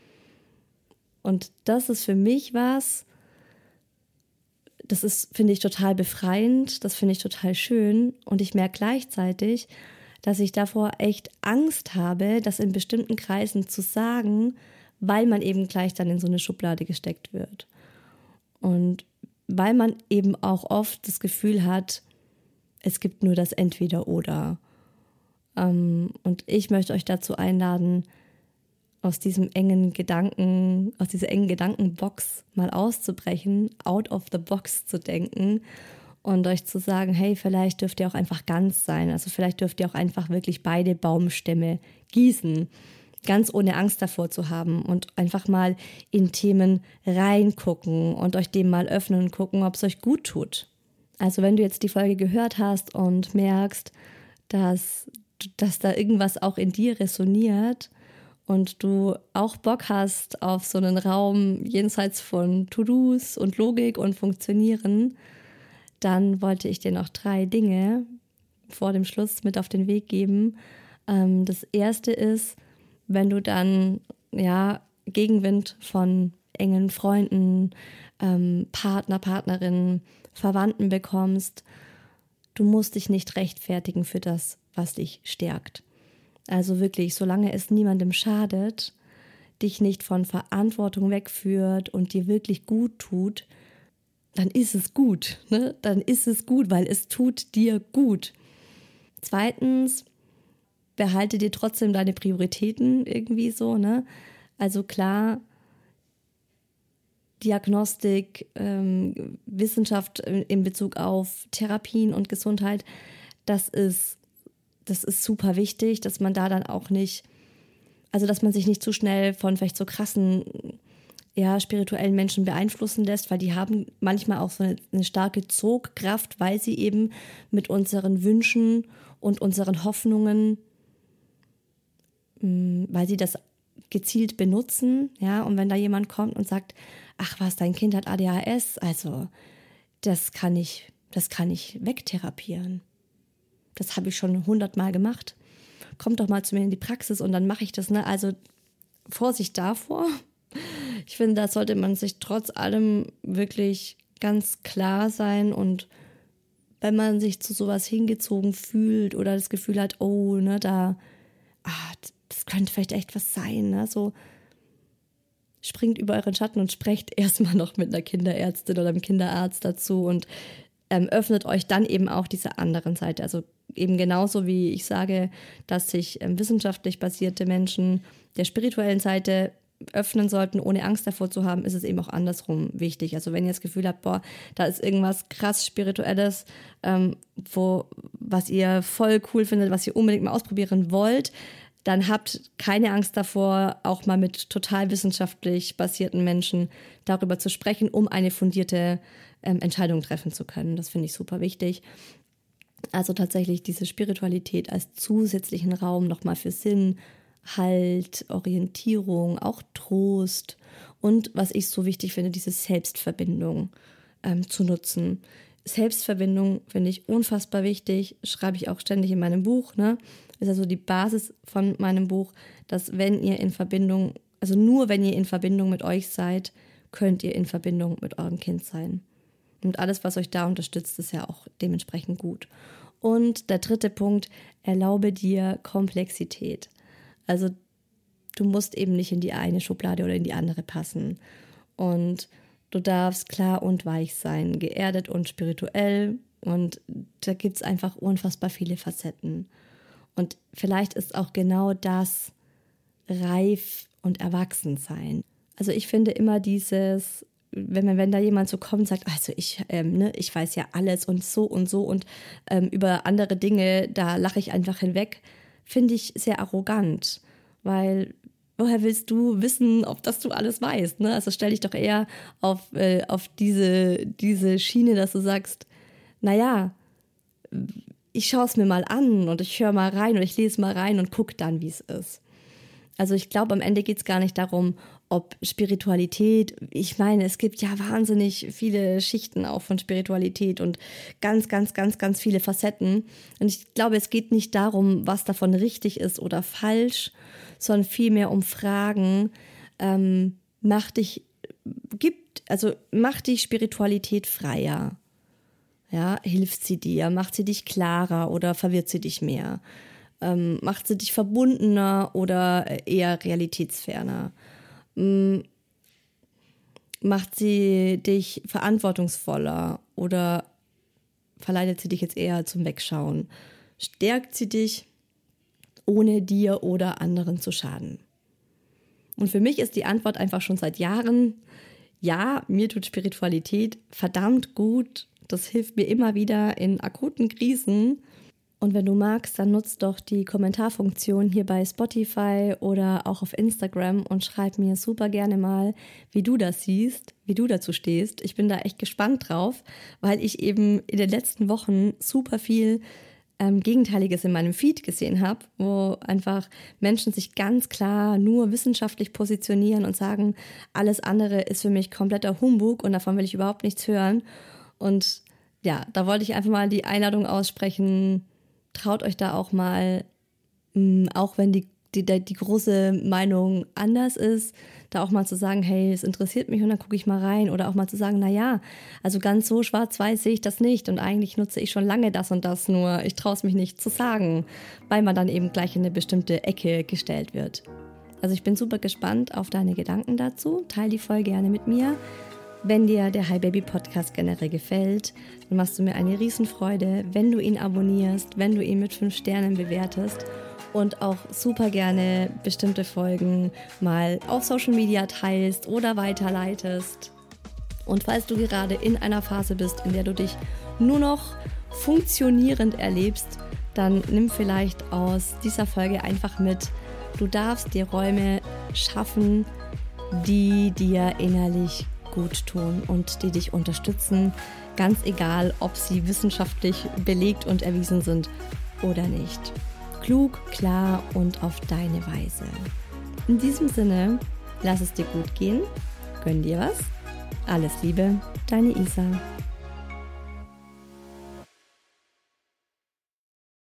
Und das ist für mich was, das ist, finde ich, total befreiend, das finde ich total schön. Und ich merke gleichzeitig, dass ich davor echt Angst habe, das in bestimmten Kreisen zu sagen, weil man eben gleich dann in so eine Schublade gesteckt wird. Und weil man eben auch oft das Gefühl hat, es gibt nur das Entweder-Oder. Ähm, und ich möchte euch dazu einladen, aus diesem engen Gedanken, aus dieser engen Gedankenbox mal auszubrechen, out of the box zu denken und euch zu sagen, hey, vielleicht dürft ihr auch einfach ganz sein. Also vielleicht dürft ihr auch einfach wirklich beide Baumstämme gießen, ganz ohne Angst davor zu haben und einfach mal in Themen reingucken und euch dem mal öffnen und gucken, ob es euch gut tut. Also wenn du jetzt die Folge gehört hast und merkst, dass, dass da irgendwas auch in dir resoniert, und du auch Bock hast auf so einen Raum jenseits von To-Dos und Logik und Funktionieren, dann wollte ich dir noch drei Dinge vor dem Schluss mit auf den Weg geben. Ähm, das erste ist, wenn du dann ja Gegenwind von engen Freunden, ähm, Partner, Partnerinnen, Verwandten bekommst, du musst dich nicht rechtfertigen für das, was dich stärkt. Also wirklich, solange es niemandem schadet, dich nicht von Verantwortung wegführt und dir wirklich gut tut, dann ist es gut, ne? Dann ist es gut, weil es tut dir gut. Zweitens, behalte dir trotzdem deine Prioritäten irgendwie so, ne? Also klar, Diagnostik, ähm, Wissenschaft in Bezug auf Therapien und Gesundheit, das ist Das ist super wichtig, dass man da dann auch nicht, also dass man sich nicht zu schnell von vielleicht so krassen, ja, spirituellen Menschen beeinflussen lässt, weil die haben manchmal auch so eine, eine starke Zugkraft, weil sie eben mit unseren Wünschen und unseren Hoffnungen, mh, weil sie das gezielt benutzen, ja, und wenn da jemand kommt und sagt, ach was, dein Kind hat A D H S, also das kann ich, das kann ich wegtherapieren. Das habe ich schon hundertmal gemacht. Kommt doch mal zu mir in die Praxis und dann mache ich das. Ne? Also Vorsicht davor. Ich finde, da sollte man sich trotz allem wirklich ganz klar sein. Und wenn man sich zu sowas hingezogen fühlt oder das Gefühl hat, oh, ne, da, ah, das könnte vielleicht echt was sein. Ne? So, springt über euren Schatten und sprecht erstmal noch mit einer Kinderärztin oder einem Kinderarzt dazu und ähm, öffnet euch dann eben auch diese anderen Seite. Also eben genauso wie ich sage, dass sich ähm, wissenschaftlich basierte Menschen der spirituellen Seite öffnen sollten, ohne Angst davor zu haben, ist es eben auch andersrum wichtig. Also wenn ihr das Gefühl habt, boah, da ist irgendwas krass Spirituelles, ähm, wo, was ihr voll cool findet, was ihr unbedingt mal ausprobieren wollt, dann habt keine Angst davor, auch mal mit total wissenschaftlich basierten Menschen darüber zu sprechen, um eine fundierte ähm, Entscheidung treffen zu können. Das finde ich super wichtig. Also tatsächlich diese Spiritualität als zusätzlichen Raum nochmal für Sinn, Halt, Orientierung, auch Trost und was ich so wichtig finde, diese Selbstverbindung ähm, zu nutzen. Selbstverbindung finde ich unfassbar wichtig, schreibe ich auch ständig in meinem Buch, ne? Ist also die Basis von meinem Buch, dass wenn ihr in Verbindung, also nur wenn ihr in Verbindung mit euch seid, könnt ihr in Verbindung mit eurem Kind sein. Und alles, was euch da unterstützt, ist ja auch dementsprechend gut. Und der dritte Punkt, erlaube dir Komplexität. Also du musst eben nicht in die eine Schublade oder in die andere passen. Und du darfst klar und weich sein, geerdet und spirituell. Und da gibt es einfach unfassbar viele Facetten. Und vielleicht ist auch genau das reif und erwachsen sein. Also ich finde immer dieses, wenn, man, wenn da jemand so kommt und sagt, also ich, ähm, ne, ich weiß ja alles und so und so und ähm, über andere Dinge, da lache ich einfach hinweg, finde ich sehr arrogant, weil woher willst du wissen, ob das du alles weißt? Ne? Also stell dich doch eher auf, äh, auf diese, diese Schiene, dass du sagst, naja, ich schaue es mir mal an und ich höre mal rein und ich lese mal rein und gucke dann, wie es ist. Also ich glaube, am Ende geht es gar nicht darum, ob Spiritualität, ich meine, es gibt ja wahnsinnig viele Schichten auch von Spiritualität und ganz, ganz, ganz, ganz viele Facetten. Und ich glaube, es geht nicht darum, was davon richtig ist oder falsch, sondern vielmehr um Fragen, ähm, mach dich, gibt, also mach die Spiritualität freier. Ja, hilft sie dir, macht sie dich klarer oder verwirrt sie dich mehr? Ähm, macht sie dich verbundener oder eher realitätsferner? Ähm, macht sie dich verantwortungsvoller oder verleitet sie dich jetzt eher zum Wegschauen? Stärkt sie dich, ohne dir oder anderen zu schaden? Und für mich ist die Antwort einfach schon seit Jahren, ja, mir tut Spiritualität verdammt gut. Das hilft mir immer wieder in akuten Krisen. Und wenn du magst, dann nutzt doch die Kommentarfunktion hier bei Spotify oder auch auf Instagram und schreib mir super gerne mal, wie du das siehst, wie du dazu stehst. Ich bin da echt gespannt drauf, weil ich eben in den letzten Wochen super viel ähm, Gegenteiliges in meinem Feed gesehen habe, wo einfach Menschen sich ganz klar nur wissenschaftlich positionieren und sagen, alles andere ist für mich kompletter Humbug und davon will ich überhaupt nichts hören. Und ja, da wollte ich einfach mal die Einladung aussprechen, traut euch da auch mal, mh, auch wenn die, die, die große Meinung anders ist, da auch mal zu sagen, hey, es interessiert mich und dann gucke ich mal rein. Oder auch mal zu sagen, naja, also ganz so schwarz-weiß sehe ich das nicht und eigentlich nutze ich schon lange das und das, nur ich traue es mich nicht zu sagen, weil man dann eben gleich in eine bestimmte Ecke gestellt wird. Also ich bin super gespannt auf deine Gedanken dazu. Teil die voll gerne mit mir. Wenn dir der Hi Baby Podcast generell gefällt, dann machst du mir eine Riesenfreude, wenn du ihn abonnierst, wenn du ihn mit fünf Sternen bewertest und auch super gerne bestimmte Folgen mal auf Social Media teilst oder weiterleitest. Und falls du gerade in einer Phase bist, in der du dich nur noch funktionierend erlebst, dann nimm vielleicht aus dieser Folge einfach mit, du darfst dir Räume schaffen, die dir innerlich gut tun und die dich unterstützen, ganz egal, ob sie wissenschaftlich belegt und erwiesen sind oder nicht. Klug, klar und auf deine Weise. In diesem Sinne, lass es dir gut gehen, gönn dir was. Alles Liebe, deine Isa.